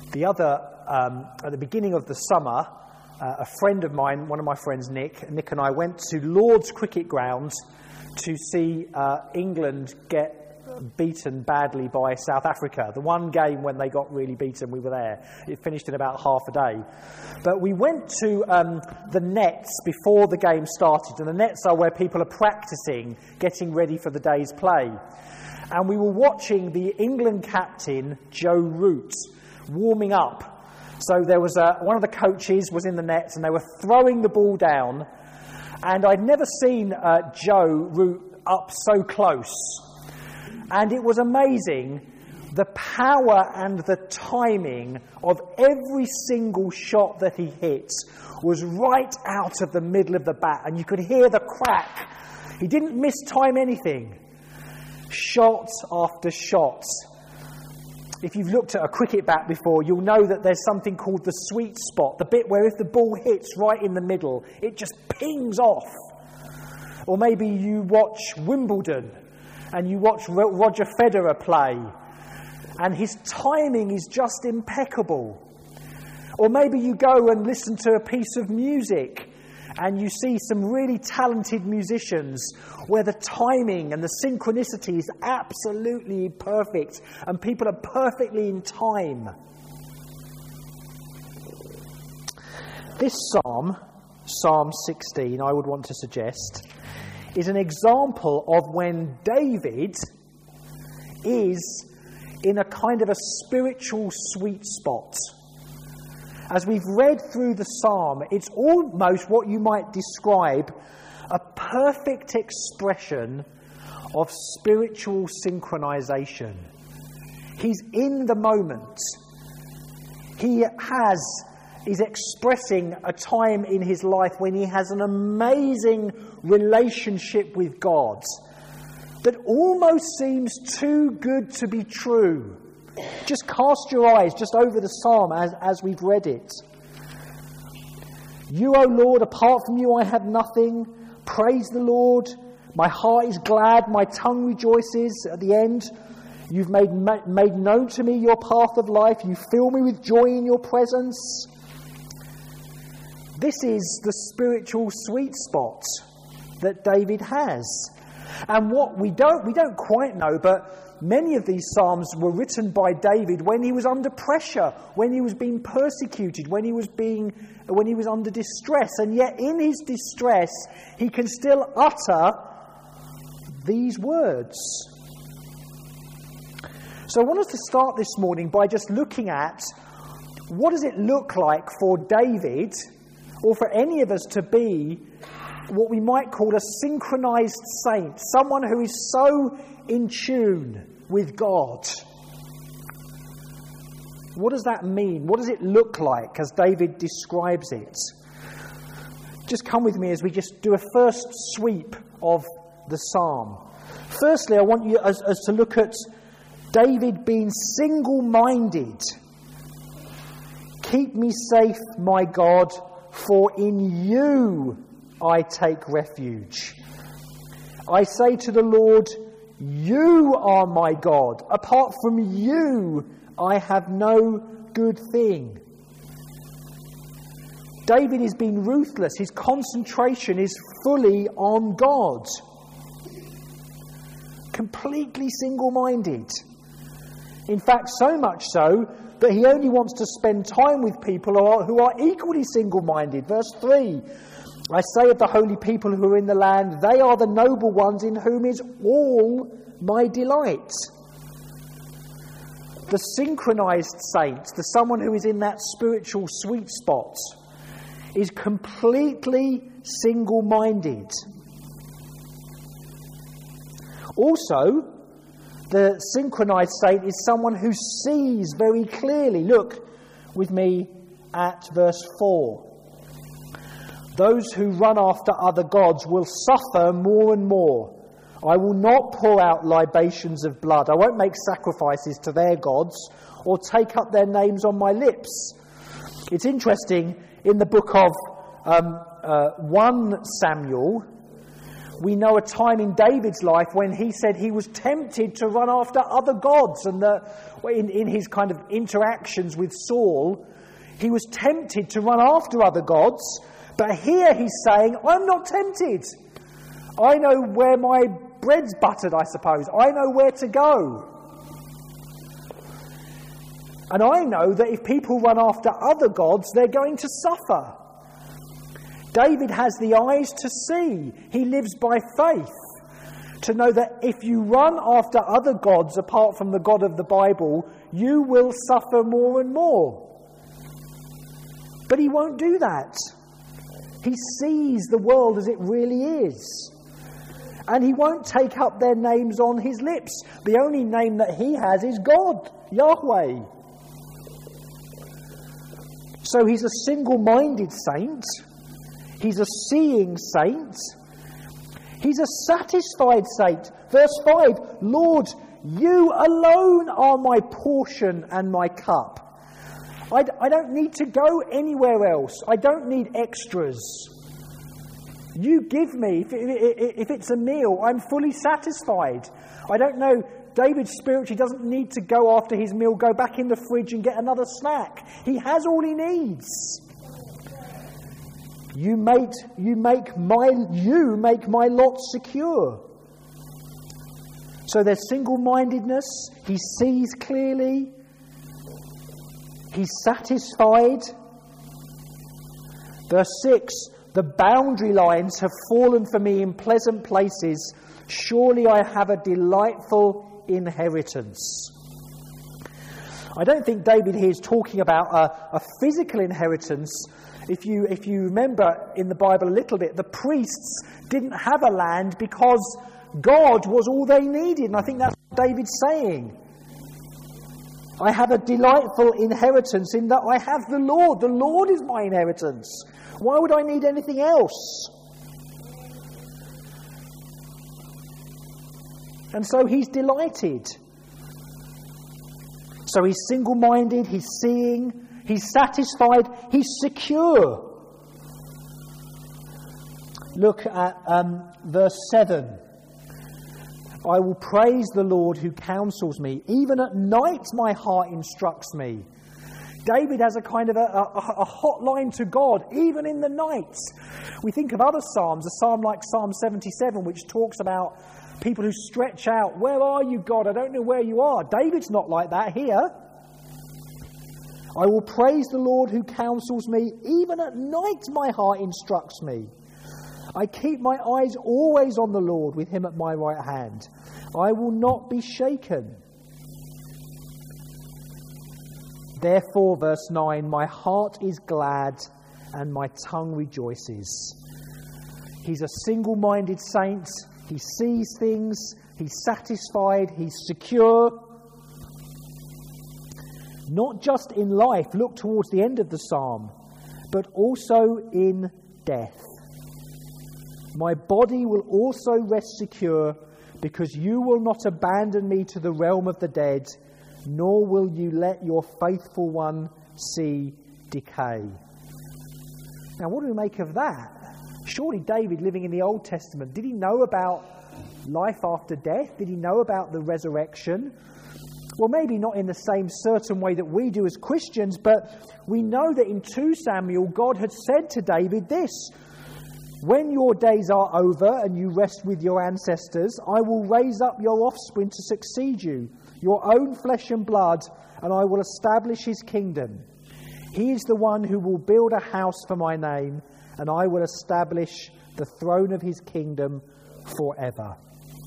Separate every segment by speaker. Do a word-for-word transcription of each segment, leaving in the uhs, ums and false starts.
Speaker 1: The other, um, at the beginning of the summer, uh, a friend of mine, one of my friends, Nick, Nick and I went to Lord's Cricket Ground to see uh, England get beaten badly by South Africa. The one game when they got really beaten, we were there. It finished in about half a day. But we went to um, the nets before the game started, and the nets are where people are practicing, getting ready for the day's play. And we were watching the England captain, Joe Root, warming up. So there was a, one of the coaches was in the nets, and they were throwing the ball down. And I'd never seen uh, Joe Root up so close. And it was amazing, the power and the timing of every single shot that he hit was right out of the middle of the bat, and you could hear the crack. He didn't mistime anything. Shot after shot. If you've looked at a cricket bat before, you'll know that there's something called the sweet spot, the bit where if the ball hits right in the middle, it just pings off. Or maybe you watch Wimbledon, and you watch Roger Federer play, and his timing is just impeccable. Or maybe you go and listen to a piece of music, and you see some really talented musicians where the timing and the synchronicity is absolutely perfect, and people are perfectly in time. This psalm, Psalm sixteen, I would want to suggest, is an example of when David is in a kind of a spiritual sweet spot. As we've read through the psalm, it's almost what you might describe a perfect expression of spiritual synchronization. He's in the moment. He has is expressing a time in his life when he has an amazing relationship with God that almost seems too good to be true. Just cast your eyes just over the psalm as, as we've read it. You, O Lord, apart from you I have nothing. Praise the Lord. My heart is glad, my tongue rejoices. At the end, you've made, made known to me your path of life. You fill me with joy in your presence. This is the spiritual sweet spot that David has. And what we don't, we don't quite know, but many of these psalms were written by David when he was under pressure, when he was being persecuted, when he was being, when he was under distress. And yet in his distress, he can still utter these words. So I want us to start this morning by just looking at what does it look like for David, or for any of us to be what we might call a synchronized saint, someone who is so in tune with God. What does that mean? What does it look like as David describes it? Just come with me as we just do a first sweep of the psalm. Firstly, I want you as, as to look at David being single-minded. Keep me safe, my God, for in you I take refuge. I say to the Lord, you are my God. Apart from you, I have no good thing. David is being ruthless. His concentration is fully on God. Completely single-minded. In fact, so much so that he only wants to spend time with people who are, who are equally single-minded. Verse three, I say of the holy people who are in the land, they are the noble ones in whom is all my delight. The synchronized saint, the someone who is in that spiritual sweet spot, is completely single-minded. Also, the synchronized saint is someone who sees very clearly. Look with me at verse four. Those who run after other gods will suffer more and more. I will not pour out libations of blood. I won't make sacrifices to their gods or take up their names on my lips. It's interesting, in the book of um, uh, First Samuel, We know a time in David's life when he said he was tempted to run after other gods, and that in, in his kind of interactions with Saul, he was tempted to run after other gods. But here he's saying, I'm not tempted. I know where my bread's buttered, I suppose. I know where to go. And I know that if people run after other gods, they're going to suffer. David has the eyes to see. He lives by faith. To know that if you run after other gods apart from the God of the Bible, you will suffer more and more. But he won't do that. He sees the world as it really is. And he won't take up their names on his lips. The only name that he has is God, Yahweh. So he's a single-minded saint. He's a seeing saint. He's a satisfied saint. Verse five, Lord, you alone are my portion and my cup. I, I don't need to go anywhere else. I don't need extras. You give me, if, if, if it's a meal, I'm fully satisfied. I don't know, David spiritually doesn't need to go after his meal, go back in the fridge and get another snack. He has all he needs. You make, you make my, you make my lot secure. So there's single-mindedness. He sees clearly. He's satisfied. Verse six, the boundary lines have fallen for me in pleasant places. Surely I have a delightful inheritance. I don't think David here is talking about a, a physical inheritance. If you, if you remember in the Bible a little bit, the priests didn't have a land because God was all they needed. And I think that's what David's saying. I have a delightful inheritance in that I have the Lord. The Lord is my inheritance. Why would I need anything else? And so he's delighted. So he's single-minded, he's seeing, he's satisfied, he's secure. Look at um, verse seven. I will praise the Lord who counsels me. Even at night my heart instructs me. David has a kind of a, a, a hotline to God, even in the night. We think of other psalms, a psalm like Psalm seventy-seven, which talks about people who stretch out, where are you, God? I don't know where you are. David's not like that here. I will praise the Lord who counsels me. Even at night my heart instructs me. I keep my eyes always on the Lord, with him at my right hand. I will not be shaken. Therefore, verse nine, my heart is glad and my tongue rejoices. He's a single-minded saint. He sees things. He's satisfied. He's secure. Not just in life, look towards the end of the psalm, but also in death. My body will also rest secure, because you will not abandon me to the realm of the dead, nor will you let your faithful one see decay. Now, what do we make of that? Surely David, living in the Old Testament, did he know about life after death? Did he know about the resurrection? Well, maybe not in the same certain way that we do as Christians, but we know that in two Samuel, God had said to David this: when your days are over and you rest with your ancestors, I will raise up your offspring to succeed you, your own flesh and blood, and I will establish his kingdom. He is the one who will build a house for my name, and I will establish the throne of his kingdom forever.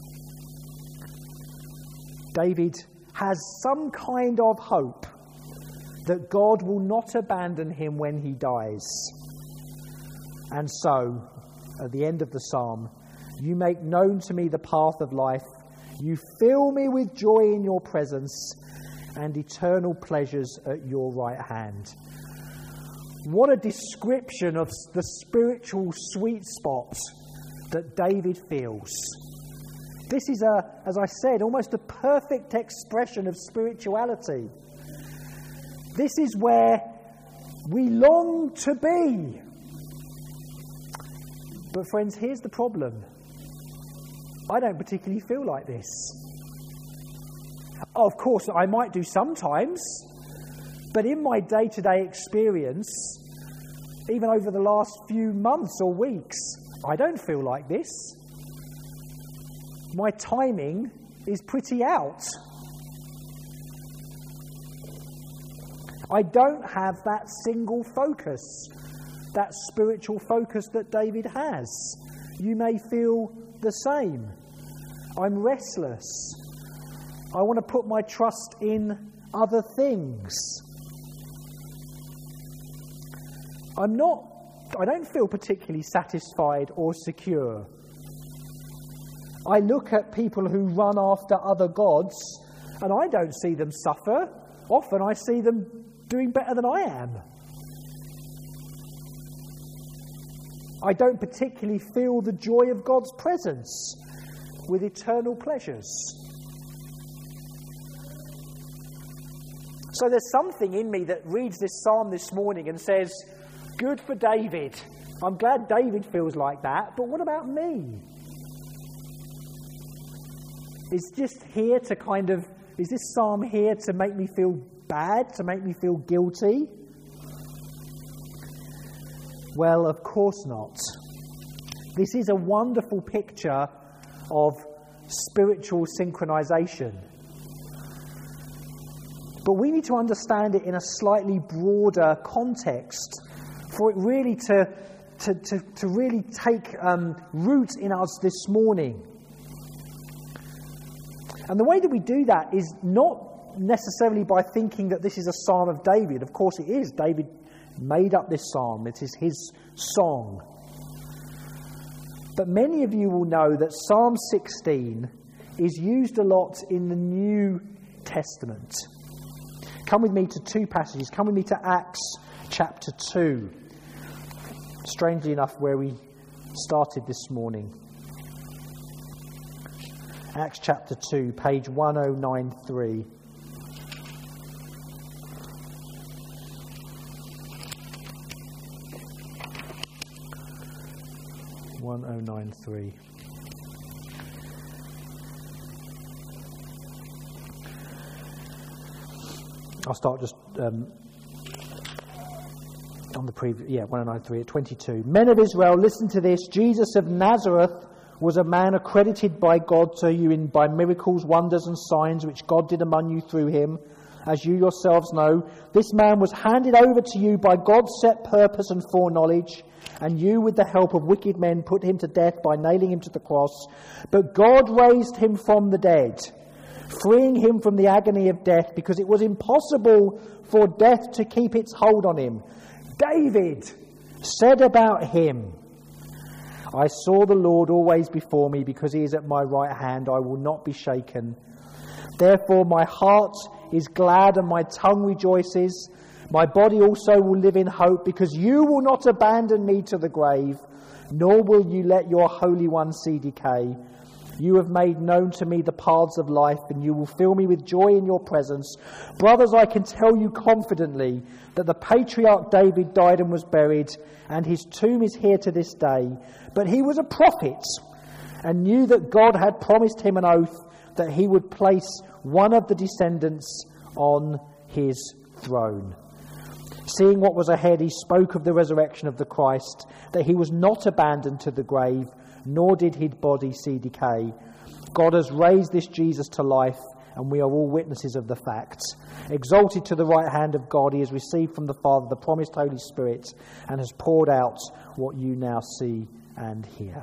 Speaker 1: David has some kind of hope that God will not abandon him when he dies. And so, at the end of the psalm, you make known to me the path of life. You fill me with joy in your presence and eternal pleasures at your right hand. What a description of the spiritual sweet spot that David feels. This is, a, as I said, almost a perfect expression of spirituality. This is where we long to be. But friends, here's the problem. I don't particularly feel like this. Of course, I might do sometimes, but in my day-to-day experience, even over the last few months or weeks, I don't feel like this. My timing is pretty out. I don't have that single focus, that spiritual focus that David has. You may feel the same. I'm restless. I want to put my trust in other things. I'm not, I don't feel particularly satisfied or secure. I look at people who run after other gods and I don't see them suffer. Often I see them doing better than I am. I don't particularly feel the joy of God's presence with eternal pleasures. So there's something in me that reads this psalm this morning and says, good for David. I'm glad David feels like that, but what about me? Is just here to kind of, is this psalm here to make me feel bad, to make me feel guilty? Well, of course not. This is a wonderful picture of spiritual synchronization. But we need to understand it in a slightly broader context for it really to, to, to, to really take um, root in us this morning. And the way that we do that is not necessarily by thinking that this is a psalm of David. Of course it is. David made up this psalm. It is his song. But many of you will know that Psalm sixteen is used a lot in the New Testament. Come with me to two passages. Come with me to Acts chapter two. Strangely enough, where we started this morning. Acts chapter two, page one oh nine three. one oh nine three. I'll start just um, on the previous, yeah, one oh nine three at twenty-two. Men of Israel, listen to this. Jesus of Nazareth was a man accredited by God to you in by miracles, wonders and signs which God did among you through him. As you yourselves know, this man was handed over to you by God's set purpose and foreknowledge, and you, with the help of wicked men, put him to death by nailing him to the cross. But God raised him from the dead, freeing him from the agony of death, because it was impossible for death to keep its hold on him. David said about him, I saw the Lord always before me, because he is at my right hand, I will not be shaken. Therefore my heart is glad and my tongue rejoices. My body also will live in hope, because you will not abandon me to the grave, nor will you let your Holy One see decay. You have made known to me the paths of life, and you will fill me with joy in your presence. Brothers, I can tell you confidently that the patriarch David died and was buried, and his tomb is here to this day. But he was a prophet, and knew that God had promised him an oath that he would place one of the descendants on his throne. Seeing what was ahead, he spoke of the resurrection of the Christ, that he was not abandoned to the grave, nor did his body see decay. God has raised this Jesus to life, and we are all witnesses of the fact. Exalted to the right hand of God, he has received from the Father the promised Holy Spirit, and has poured out what you now see and hear.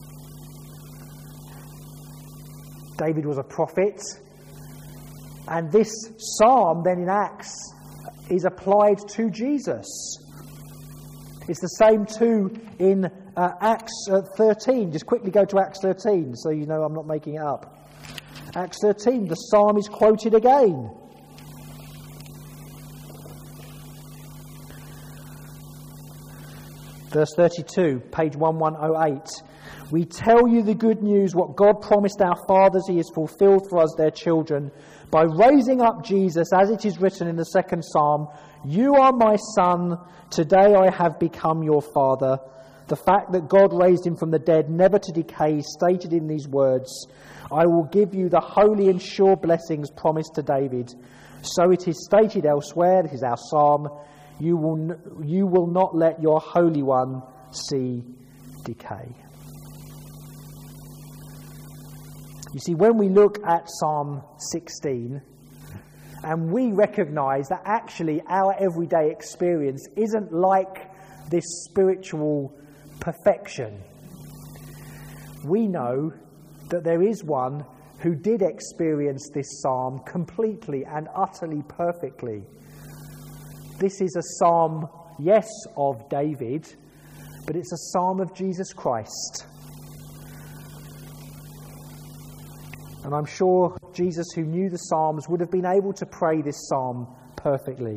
Speaker 1: David was a prophet, and this psalm then in Acts is applied to Jesus. It's the same too in uh, Acts uh, thirteen. Just quickly go to Acts thirteen so you know I'm not making it up. Acts thirteen, the psalm is quoted again. Verse thirty-two, page eleven oh eight. We tell you the good news, what God promised our fathers he has fulfilled for us their children, by raising up Jesus, as it is written in the second psalm, you are my son, today I have become your father. the fact that God raised him from the dead, never to decay, stated in these words, I will give you the holy and sure blessings promised to David. So it is stated elsewhere, this is our psalm, you will, you will not let your Holy One see decay. You see, when we look at Psalm sixteen, and we recognise that actually our everyday experience isn't like this spiritual perfection, we know that there is one who did experience this psalm completely and utterly perfectly. This is a psalm, yes, of David, but it's a psalm of Jesus Christ. And I'm sure Jesus, who knew the Psalms, would have been able to pray this psalm perfectly.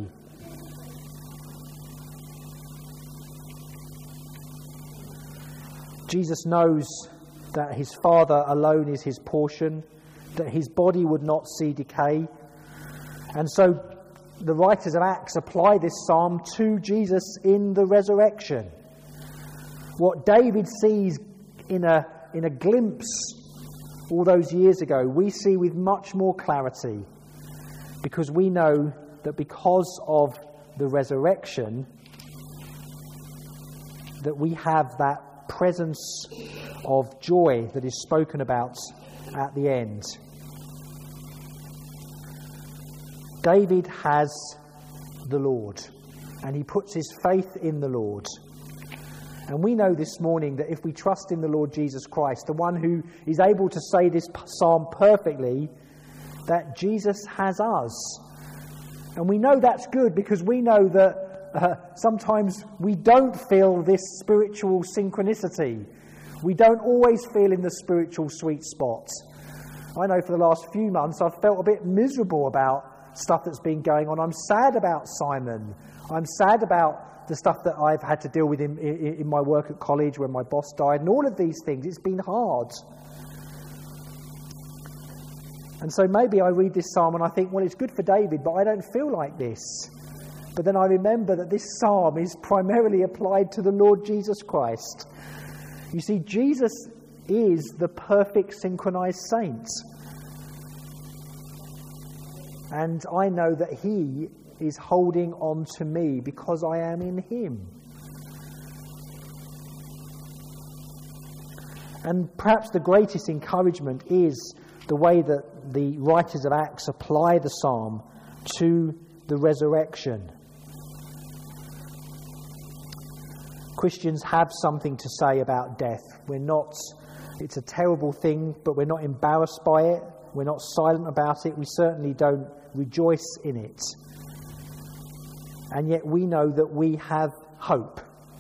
Speaker 1: Jesus knows that his Father alone is his portion, that his body would not see decay. And so the writers of Acts apply this psalm to Jesus in the resurrection. What David sees in a, in a glimpse all those years ago, we see with much more clarity, because we know that because of the resurrection, that we have that presence of joy that is spoken about at the end. David has the Lord, and he puts his faith in the Lord. And we know this morning that if we trust in the Lord Jesus Christ, the one who is able to say this psalm perfectly, that Jesus has us. And we know that's good, because we know that uh, sometimes we don't feel this spiritual synchronicity. We don't always feel in the spiritual sweet spot. I know for the last few months I've felt a bit miserable about stuff that's been going on. I'm sad about Simon. I'm sad about the stuff that I've had to deal with in, in, in my work at college when my boss died, and all of these things. It's been hard. And so maybe I read this psalm and I think, well, it's good for David, but I don't feel like this. But then I remember that this psalm is primarily applied to the Lord Jesus Christ. You see, Jesus is the perfect synchronized saint. And I know that he is holding on to me because I am in him. And perhaps the greatest encouragement is the way that the writers of Acts apply the psalm to the resurrection. Christians have something to say about death. We're not, it's a terrible thing, but we're not embarrassed by it. We're not silent about it. We certainly don't rejoice in it. And yet we know that we have hope.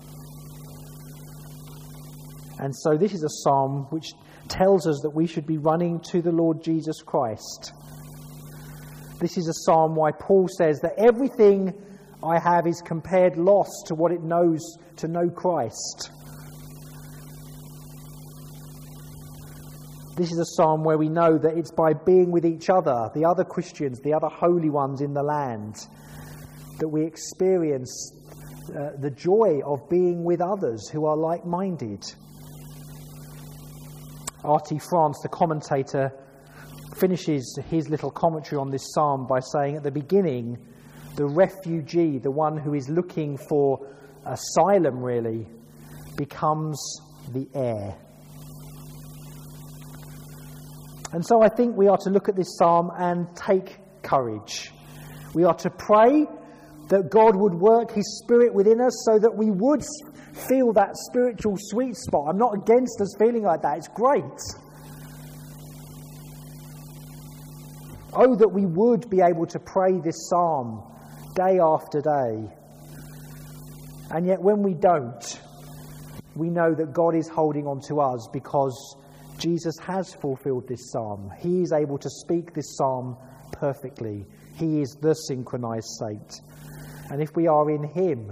Speaker 1: And so this is a psalm which tells us that we should be running to the Lord Jesus Christ. This is a psalm why Paul says that everything I have is compared loss to what it knows to know Christ. This is a psalm where we know that it's by being with each other, the other Christians, the other holy ones in the land, that we experience uh, the joy of being with others who are like-minded. R T France, the commentator, finishes his little commentary on this psalm by saying at the beginning, the refugee, the one who is looking for asylum really, becomes the heir. And so I think we are to look at this psalm and take courage. We are to pray that God would work his Spirit within us so that we would feel that spiritual sweet spot. I'm not against us feeling like that. It's great. Oh, that we would be able to pray this psalm day after day. And yet when we don't, we know that God is holding on to us because Jesus has fulfilled this psalm. He is able to speak this psalm perfectly. He is the synchronized saint. And if we are in him,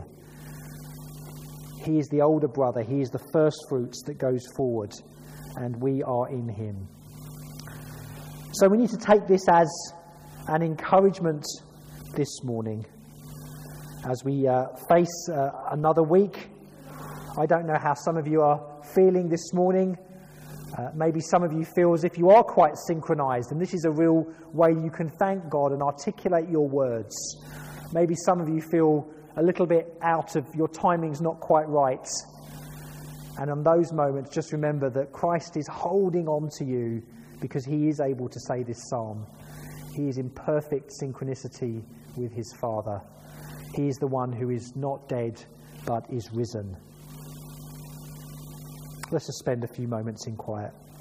Speaker 1: he is the older brother. He is the first fruits that goes forward. And we are in him. So we need to take this as an encouragement this morning as we uh, face uh, another week I don't know how some of you are feeling this morning. Uh, maybe some of you feel as if you are quite synchronized, and this is a real way you can thank God and articulate your words. Maybe some of you feel a little bit out of, your timing's not quite right. And in those moments, just remember that Christ is holding on to you because he is able to say this psalm. He is in perfect synchronicity with his Father. He is the one who is not dead, but is risen. Let's just spend a few moments in quiet.